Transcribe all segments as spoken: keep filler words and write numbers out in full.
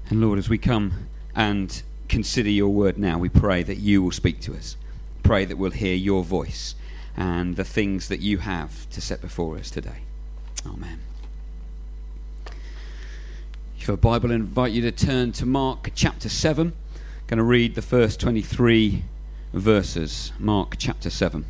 And Lord, as we come and consider your word now, we pray that you will speak to us. Pray that we'll hear your voice and the things that you have to set before us today. Amen. If you have a Bible, I invite you to turn to Mark chapter seven. I'm going to read the first twenty-three verses. Mark chapter seven.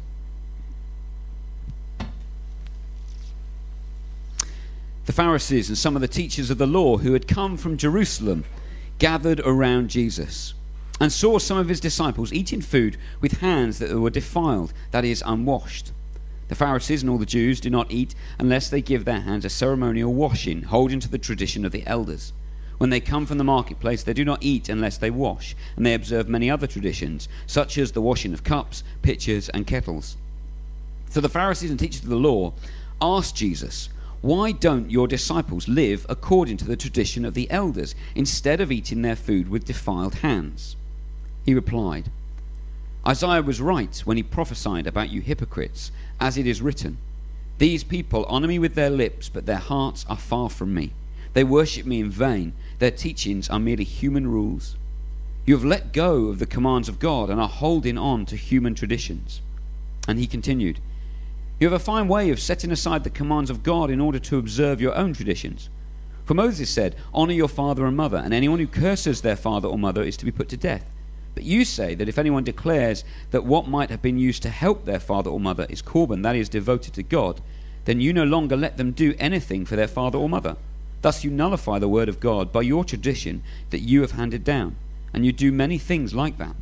The Pharisees and some of the teachers of the law who had come from Jerusalem gathered around Jesus and saw some of his disciples eating food with hands that were defiled, that is, unwashed. The Pharisees and all the Jews do not eat unless they give their hands a ceremonial washing, holding to the tradition of the elders. When they come from the marketplace, they do not eat unless they wash, and they observe many other traditions, such as the washing of cups, pitchers, and kettles. So the Pharisees and teachers of the law asked Jesus, "Why don't your disciples live according to the tradition of the elders, instead of eating their food with defiled hands?" He replied, "Isaiah was right when he prophesied about you hypocrites, as it is written, 'These people honor me with their lips, but their hearts are far from me. They worship me in vain. Their teachings are merely human rules. You have let go of the commands of God and are holding on to human traditions.'" And he continued, "You have a fine way of setting aside the commands of God in order to observe your own traditions. For Moses said, 'Honor your father and mother,' and anyone who curses their father or mother is to be put to death. But you say that if anyone declares that what might have been used to help their father or mother is korban, that is, devoted to God, then you no longer let them do anything for their father or mother. Thus you nullify the word of God by your tradition that you have handed down, and you do many things like that."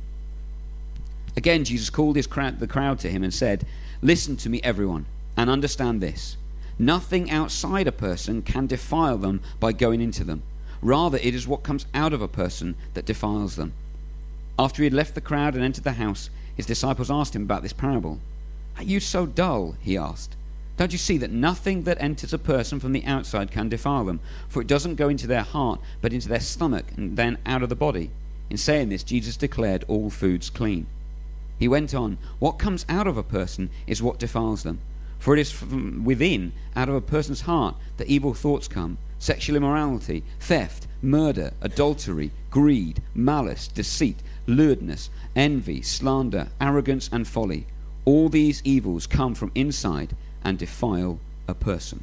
Again, Jesus called his crowd, the crowd to him and said, "Listen to me, everyone, and understand this. Nothing outside a person can defile them by going into them. Rather, it is what comes out of a person that defiles them." After he had left the crowd and entered the house, his disciples asked him about this parable. "Are you so dull?" he asked. "Don't you see that nothing that enters a person from the outside can defile them? For it doesn't go into their heart, but into their stomach, and then out of the body." In saying this, Jesus declared all foods clean. He went on, "What comes out of a person is what defiles them. For it is from within, out of a person's heart, that evil thoughts come: sexual immorality, theft, murder, adultery, greed, malice, deceit, lewdness, envy, slander, arrogance, and folly. All these evils come from inside and defile a person."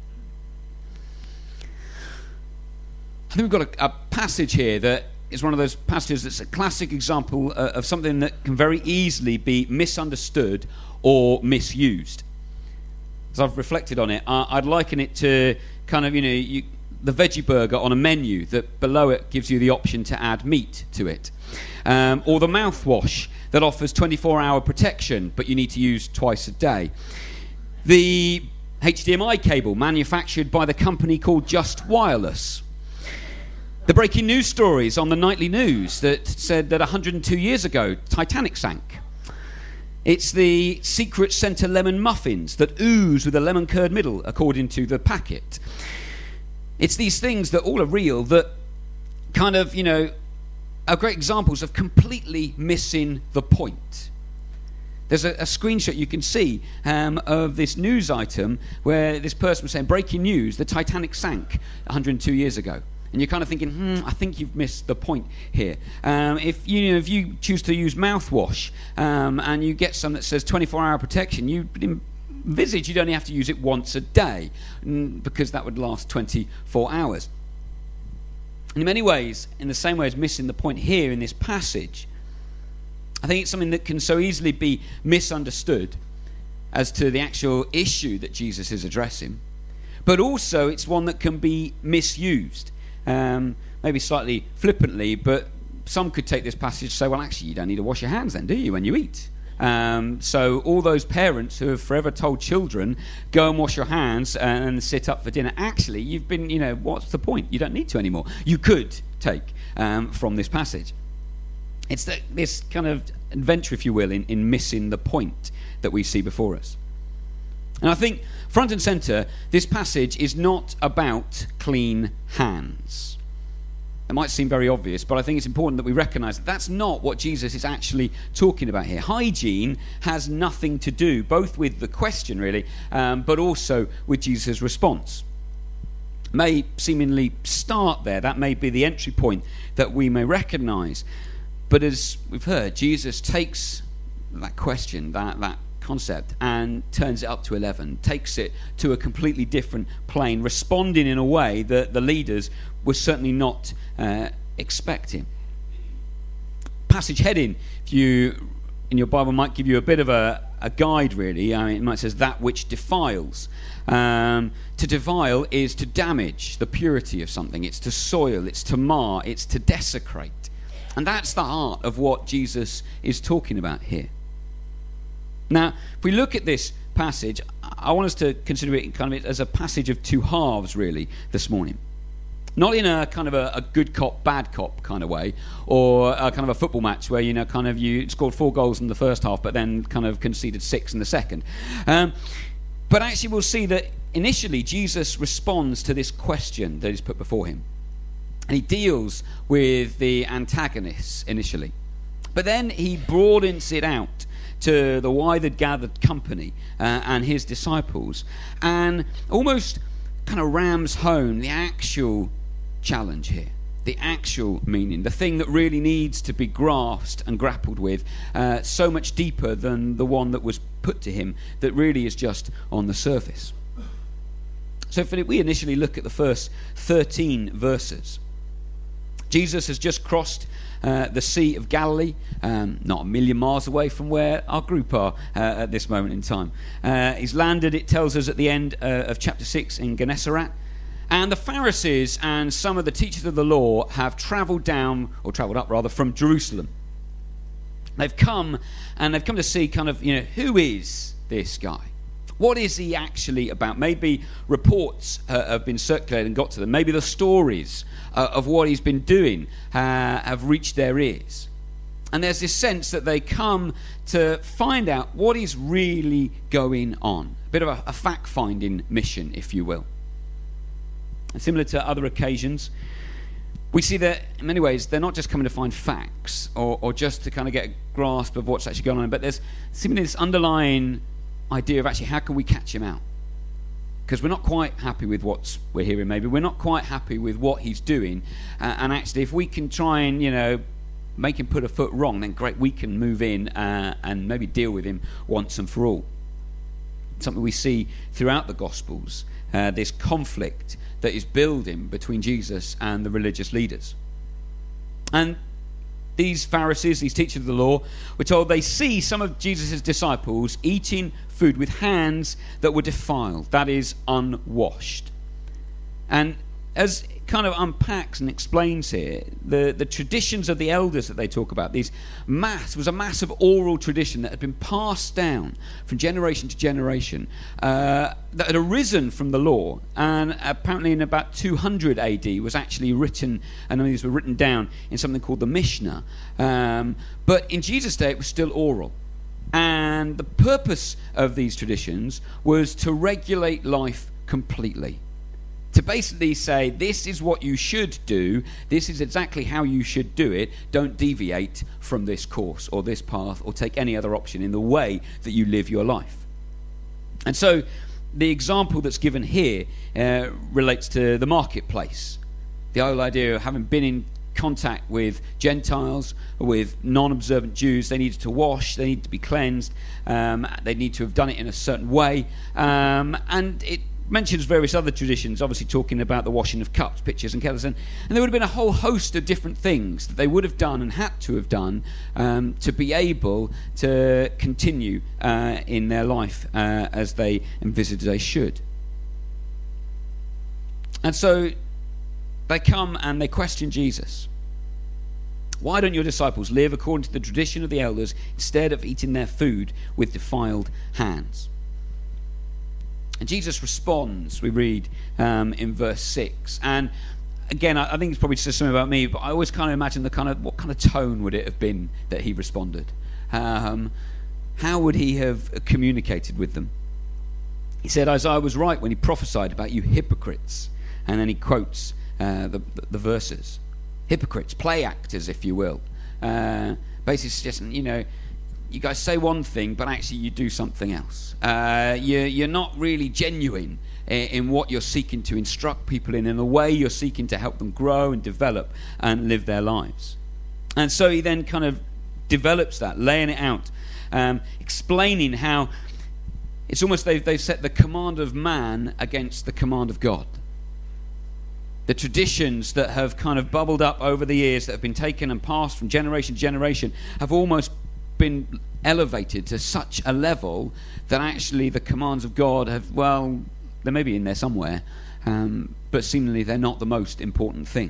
I think we've got a, a passage here that is one of those passages that's a classic example uh, of something that can very easily be misunderstood or misused. As I've reflected on it, uh, I'd liken it to kind of, you know, you, the veggie burger on a menu that below it gives you the option to add meat to it. Um, or the mouthwash that offers twenty-four hour protection, but you need to use twice a day. The H D M I cable manufactured by the company called Just Wireless. The breaking news stories on the nightly news that said that one hundred two years ago, Titanic sank. It's the secret Centre lemon muffins that ooze with a lemon curd middle, according to the packet. It's these things that all are real that kind of, you know, are great examples of completely missing the point. There's a, a screenshot you can see um, of this news item where this person was saying, "Breaking news, the Titanic sank one hundred two years ago." And you're kind of thinking, hmm, I think you've missed the point here. Um, if you know, if you choose to use mouthwash um, and you get some that says twenty-four hour protection, you envisage you'd only have to use it once a day because that would last twenty-four hours. In many ways, in the same way as missing the point here in this passage, I think it's something that can so easily be misunderstood as to the actual issue that Jesus is addressing, but also it's one that can be misused. Um, maybe slightly flippantly, but some could take this passage and say, well, actually, you don't need to wash your hands then, do you, when you eat? Um, so all those parents who have forever told children, go and wash your hands and sit up for dinner, actually, you've been, you know, what's the point? You don't need to anymore. You could take um, from this passage. It's the, this kind of adventure, if you will, in, in missing the point that we see before us. And I think front and centre, this passage is not about clean hands. It might seem very obvious, but I think it's important that we recognise that that's not what Jesus is actually talking about here. Hygiene has nothing to do, both with the question really, um, but also with Jesus' response. may seemingly start there. That may be the entry point that we may recognize. But as we've heard, Jesus takes that question, that, that concept, and turns it up to eleven, takes it to a completely different plane, responding in a way that the leaders were certainly not uh, expecting. Passage heading, if you in your Bible, might give you a bit of a, a guide, really. I mean, it might say that which defiles. Um, to defile is to damage the purity of something. It's to soil, it's to mar, it's to desecrate. And that's the heart of what Jesus is talking about here. Now, if we look at this passage, I want us to consider it kind of as a passage of two halves, really, this morning. Not in a kind of a, a good cop, bad cop kind of way, or a kind of a football match where, you know, kind of you scored four goals in the first half, but then kind of conceded six in the second. Um, but actually we'll see that initially Jesus responds to this question that is put before him. And he deals with the antagonists initially. But then he broadens it out to the wider gathered company uh, and his disciples, and almost kind of rams home the actual challenge here, the actual meaning, the thing that really needs to be grasped and grappled with, uh, so much deeper than the one that was put to him that really is just on the surface. So if we initially look at the first thirteen verses, Jesus has just crossed uh, the Sea of Galilee, um, not a million miles away from where our group are uh, at this moment in time. Uh, he's landed, it tells us at the end uh, of chapter six, in Gennesaret. And the Pharisees and some of the teachers of the law have travelled down, or travelled up rather, from Jerusalem. They've come, and they've come to see kind of, you know, who is this guy? What is he actually about? Maybe reports uh, have been circulated and got to them. Maybe the stories uh, of what he's been doing uh, have reached their ears. And there's this sense that they come to find out what is really going on. A bit of a, a fact-finding mission, if you will. And similar to other occasions, we see that in many ways they're not just coming to find facts or, or just to kind of get a grasp of what's actually going on, but there's seemingly this underlying idea of actually how can we catch him out, because we're not quite happy with what we're hearing. Maybe we're not quite happy with what he's doing, uh, and actually if we can try and, you know, make him put a foot wrong, then great, we can move in uh, and maybe deal with him once and for all. Something we see throughout the Gospels, uh, this conflict that is building between Jesus and the religious leaders. And these Pharisees, these teachers of the law, were told they see some of Jesus' disciples eating food with hands that were defiled, that is, unwashed. And as it kind of unpacks and explains here, the, the traditions of the elders that they talk about, these mass, was a mass of oral tradition that had been passed down from generation to generation, uh, that had arisen from the law, and apparently in about two hundred A D was actually written, and these were written down in something called the Mishnah. Um, but in Jesus' day it was still oral. And the purpose of these traditions was to regulate life completely. To basically say, this is what you should do, this is exactly how you should do it, don't deviate from this course or this path or take any other option in the way that you live your life. And so the example that's given here uh, relates to the marketplace. The whole idea of having been in contact with Gentiles, with non-observant Jews, they needed to wash, they needed to be cleansed, um, they need to have done it in a certain way, um, and it mentions various other traditions, obviously talking about the washing of cups, pitchers and kettles, and, and there would have been a whole host of different things that they would have done and had to have done um, to be able to continue uh, in their life uh, as they envisaged they should. And so they come and they question Jesus. Why don't your disciples live according to the tradition of the elders instead of eating their food with defiled hands? And Jesus responds, we read um, in verse six. And again, I, I think it's probably just something about me, but I always kind of imagine the kind of, what kind of tone would it have been that he responded? Um, how would he have communicated with them? He said, Isaiah was right when he prophesied about you hypocrites. And then he quotes uh, the, the verses. Hypocrites, play actors, if you will. Uh, basically suggesting, you know, you guys say one thing, but actually you do something else. Uh, you, you're not really genuine in, in what you're seeking to instruct people in, in the way you're seeking to help them grow and develop and live their lives. And so he then kind of develops that, laying it out, um, explaining how it's almost they've, they've set the command of man against the command of God. The traditions that have kind of bubbled up over the years, that have been taken and passed from generation to generation, have almost been elevated to such a level that actually the commands of God have, well, they may be in there somewhere, um, but seemingly they're not the most important thing.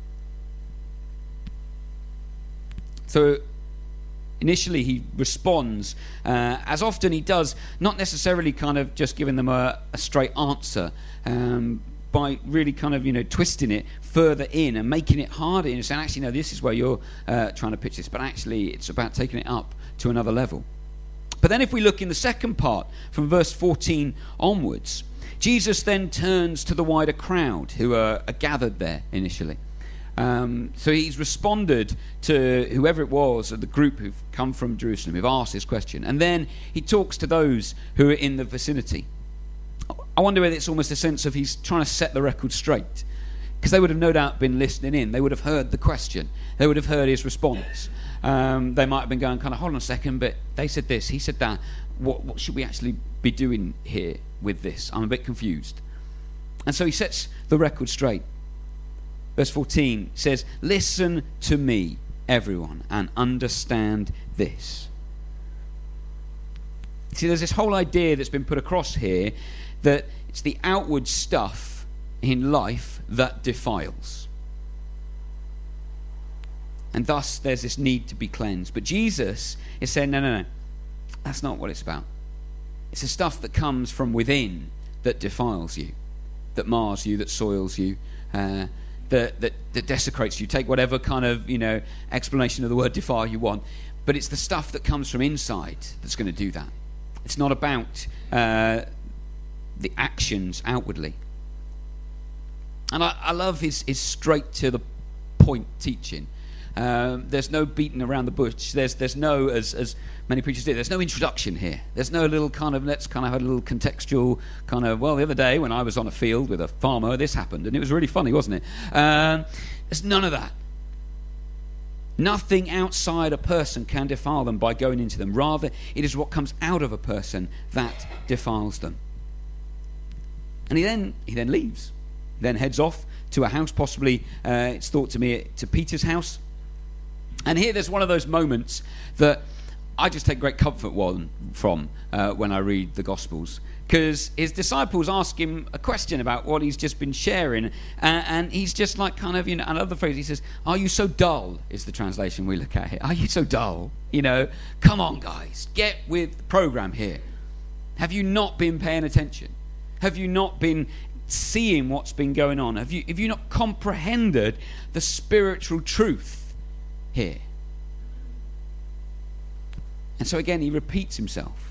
So initially he responds, uh, as often he does, not necessarily kind of just giving them a, a straight answer, um, by really kind of, you know, twisting it further in and making it harder and saying, actually, no, this is where you're uh, trying to pitch this, but actually it's about taking it up to another level. But then if we look in the second part, from verse fourteen onwards, Jesus then turns to the wider crowd who are, are gathered there initially. Um, so he's responded to whoever it was, or the group who've come from Jerusalem, who've asked this question. And then he talks to those who are in the vicinity. I wonder whether it's almost a sense of he's trying to set the record straight, because they would have no doubt been listening in. They would have heard the question. They would have heard his response. Um, they might have been going kind of, hold on a second, but they said this, he said that. What, what should we actually be doing here with this? I'm a bit confused. And so he sets the record straight. Verse fourteen says, listen to me, everyone, and understand this. See, there's this whole idea that's been put across here that it's the outward stuff in life that defiles. And thus there's this need to be cleansed. But Jesus is saying, no, no, no. That's not what it's about. It's the stuff that comes from within that defiles you, that mars you, that soils you, uh, that, that, that desecrates you. Take whatever kind of, you know, explanation of the word defile you want. But it's the stuff that comes from inside that's going to do that. It's not about uh, the actions outwardly. And I, I love his, his straight to the point teaching. Um, there's no beating around the bush. There's there's no, as as many preachers do, there's no introduction here. There's no little kind of, let's kind of have a little contextual kind of, well, the other day when I was on a field with a farmer, this happened, and it was really funny, wasn't it? Um, there's none of that. Nothing outside a person can defile them by going into them. Rather, it is what comes out of a person that defiles them. And he then he then leaves. He then heads off to a house, possibly, uh, it's thought to me, to Peter's house. And here there's one of those moments that I just take great comfort one from uh, when I read the Gospels. Because his disciples ask him a question about what he's just been sharing, uh, and he's just like kind of, you know, another phrase, he says, are you so dull, is the translation we look at here. Are you so dull? You know, come on, guys, get with the program here. Have you not been paying attention? Have you not been seeing what's been going on? Have you, have you not comprehended the spiritual truth here? And so again, he repeats himself.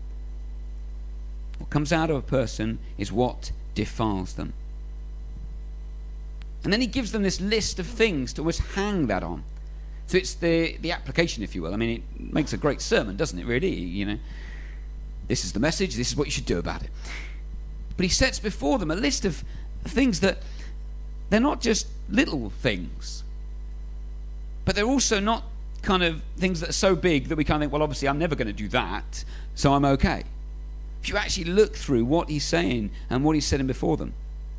What comes out of a person is what defiles them. And then he gives them this list of things to always hang that on. So it's the, the application, if you will. I mean, it makes a great sermon, doesn't it, really? You know, this is the message, this is what you should do about it. But he sets before them a list of things that they're not just little things, but they're also not kind of things that are so big that we kind of think, well, obviously I'm never going to do that, so I'm okay. If you actually look through what he's saying and what he's setting before them.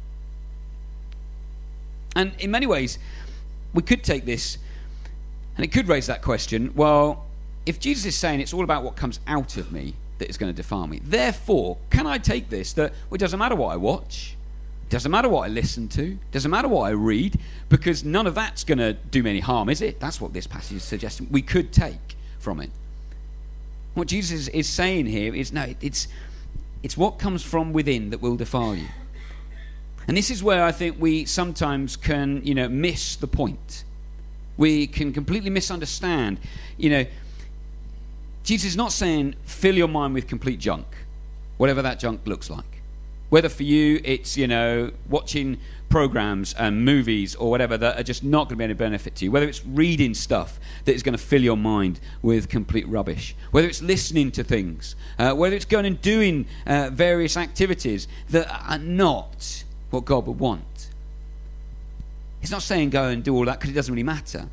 And in many ways, we could take this, and it could raise that question, well, if Jesus is saying it's all about what comes out of me that is going to defile me, therefore, can I take this that well, it doesn't matter what I watch, it doesn't matter what I listen to, it doesn't matter what I read, because none of that's going to do me any harm, is it? That's what this passage is suggesting we could take from it. What Jesus is saying here is, no, it's it's what comes from within that will defile you. And this is where I think we sometimes can, you know, miss the point. We can completely misunderstand. You know, Jesus is not saying fill your mind with complete junk, whatever that junk looks like. Whether for you it's, you know, watching programs and movies or whatever that are just not going to be any benefit to you, whether it's reading stuff that is going to fill your mind with complete rubbish, whether it's listening to things, uh, whether it's going and doing uh, various activities that are not what God would want. He's not saying go and do all that because it doesn't really matter.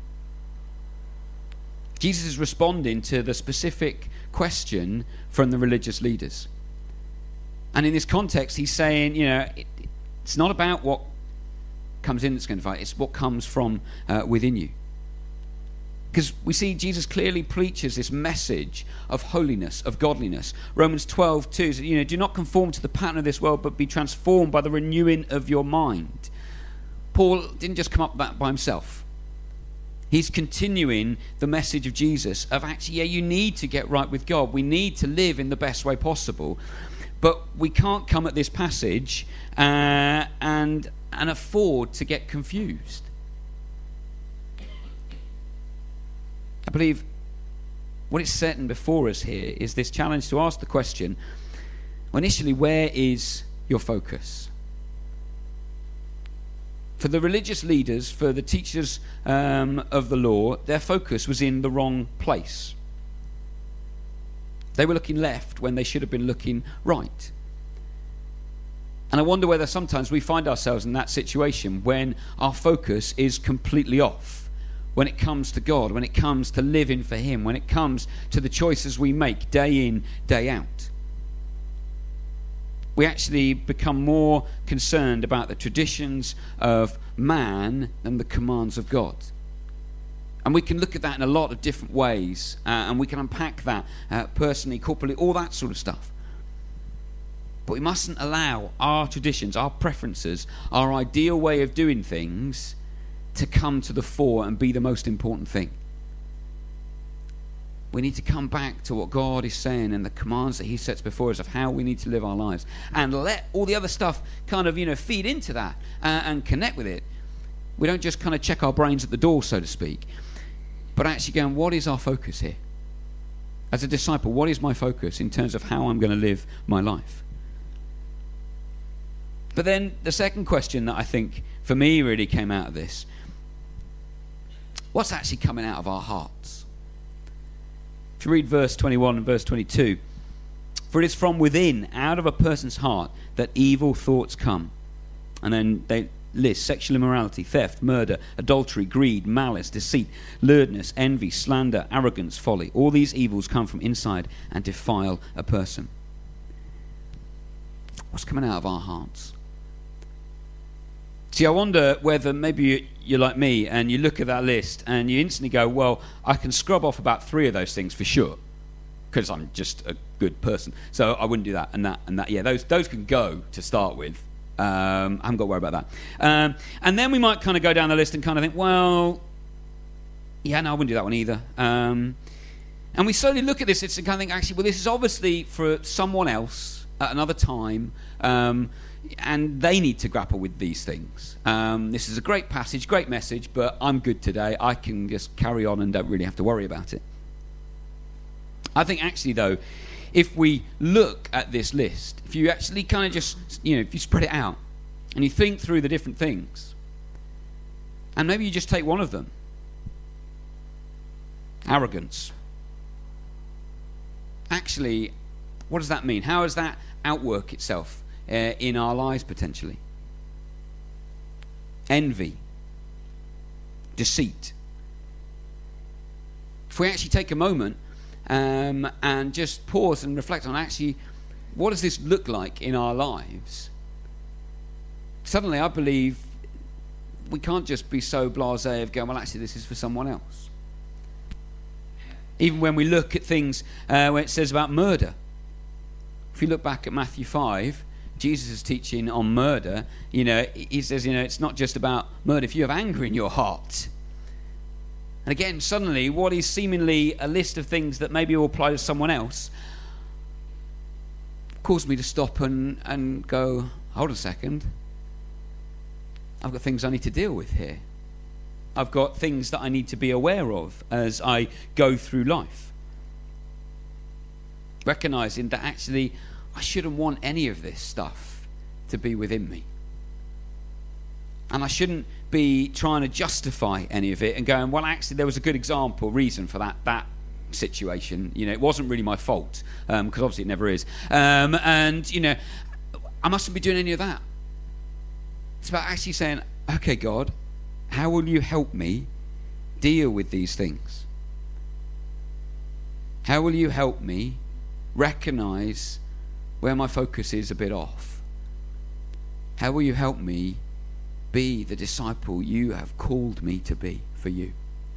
Jesus is responding to the specific question from the religious leaders. And in this context, he's saying, you know, it, it's not about what comes in that's going to fight, it's what comes from uh, within you. Because we see Jesus clearly preaches this message of holiness, of godliness. Romans twelve two says, you know, do not conform to the pattern of this world, but be transformed by the renewing of your mind. Paul didn't just come up with that by himself. He's continuing the message of Jesus of actually, yeah, you need to get right with God. We need to live in the best way possible. But we can't come at this passage uh, and, and afford to get confused. I believe what is setting before us here is this challenge to ask the question, well, initially, where is your focus? For the religious leaders, for the teachers um, of the law, their focus was in the wrong place. They were looking left when they should have been looking right. And I wonder whether sometimes we find ourselves in that situation when our focus is completely off. When it comes to God, when it comes to living for Him, when it comes to the choices we make day in, day out. We actually become more concerned about the traditions of man than the commands of God. And we can look at that in a lot of different ways, uh, and we can unpack that uh, personally, corporately, all that sort of stuff. But we mustn't allow our traditions, our preferences, our ideal way of doing things to come to the fore and be the most important thing. We need to come back to what God is saying and the commands that He sets before us of how we need to live our lives, and let all the other stuff kind of, you know, feed into that uh, and connect with it. We don't just kind of check our brains at the door, so to speak, but actually going, what is our focus here? As a disciple, what is my focus in terms of how I'm going to live my life? But then the second question that I think for me really came out of this, what's actually coming out of our hearts? If you read verse twenty-one and verse twenty-two, for it is from within, out of a person's heart, that evil thoughts come. And then they list sexual immorality, theft, murder, adultery, greed, malice, deceit, lewdness, envy, slander, arrogance, folly. All these evils come from inside and defile a person. What's coming out of our hearts? See, I wonder whether maybe you're like me and you look at that list and you instantly go, well, I can scrub off about three of those things for sure because I'm just a good person. So I wouldn't do that and that and that. Yeah, those those can go to start with. Um, I haven't got to worry about that. Um, and then we might kind of go down the list and kind of think, well, yeah, no, I wouldn't do that one either. Um, and we slowly look at this and kind of think, actually, well, this is obviously for someone else at another time. Um And they need to grapple with these things. Um, this is a great passage, great message, but I'm good today. I can just carry on and don't really have to worry about it. I think actually, though, if we look at this list, if you actually kind of just, you know, if you spread it out and you think through the different things, and maybe you just take one of them. Arrogance. Actually, what does that mean? How does that outwork itself Uh, in our lives potentially? Envy, deceit. If we actually take a moment um, and just pause and reflect on actually what does this look like in our lives, suddenly I believe we can't just be so blasé of going, well, actually this is for someone else. Even when we look at things uh, where it says about murder, if you look back at Matthew five, Jesus' teaching on murder, you know, he says, you know, it's not just about murder. If you have anger in your heart. And again, suddenly, what is seemingly a list of things that maybe will apply to someone else caused me to stop and, and go, hold a second. I've got things I need to deal with here. I've got things that I need to be aware of as I go through life. Recognizing that actually I shouldn't want any of this stuff to be within me. And I shouldn't be trying to justify any of it and going, well, actually, there was a good example, reason for that that situation. You know, it wasn't really my fault, because um, obviously it never is. Um, and, you know, I mustn't be doing any of that. It's about actually saying, okay, God, how will you help me deal with these things? How will you help me recognize where my focus is a bit off? How will you help me be the disciple you have called me to be for you?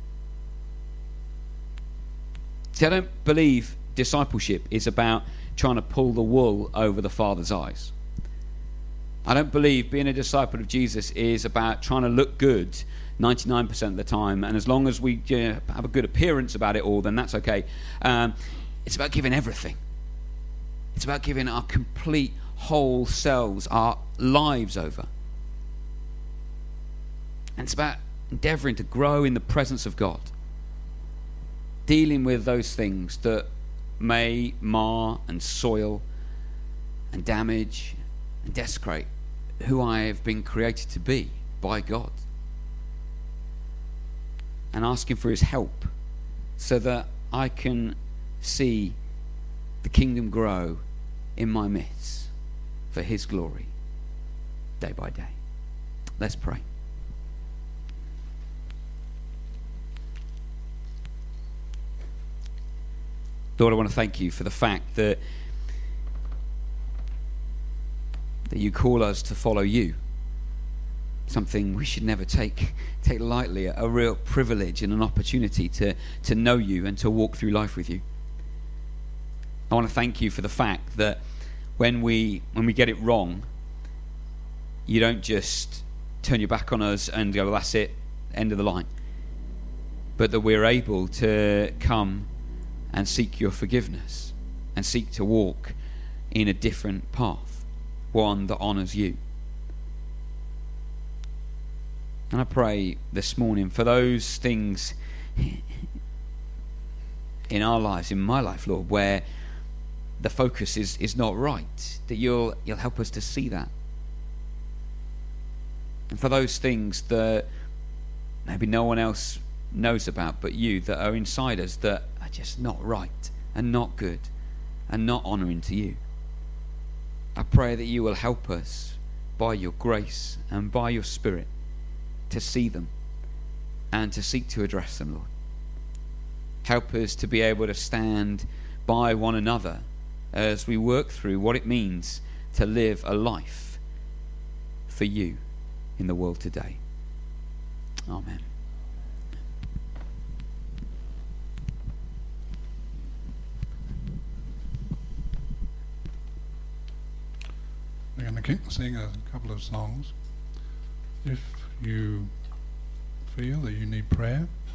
See, I don't believe discipleship is about trying to pull the wool over the Father's eyes. I don't believe being a disciple of Jesus is about trying to look good ninety-nine percent of the time, and as long as we you know, have a good appearance about it all, then that's okay. Um, it's about giving everything. It's about giving our complete whole selves, our lives over. And it's about endeavouring to grow in the presence of God, dealing with those things that may mar and soil and damage and desecrate who I have been created to be by God, and asking for his help so that I can see the kingdom grow in my midst for his glory day by day. Let's pray. Lord, I want to thank you for the fact that that you call us to follow you. Something we should never take take lightly, a real privilege and an opportunity to, to know you and to walk through life with you. I want to thank you for the fact that when we when we get it wrong, you don't just turn your back on us and go, well, that's it, end of the line. But that we're able to come and seek your forgiveness and seek to walk in a different path, one that honours you. And I pray this morning for those things in our lives, in my life, Lord, where the focus is, is not right, that you'll you'll help us to see that. And for those things that maybe no one else knows about but you, that are inside us, that are just not right and not good and not honouring to you, I pray that you will help us by your grace and by your Spirit to see them and to seek to address them, Lord. Help us to be able to stand by one another as we work through what it means to live a life for you in the world today. Amen. We're going to keep sing a couple of songs. If you feel that you need prayer,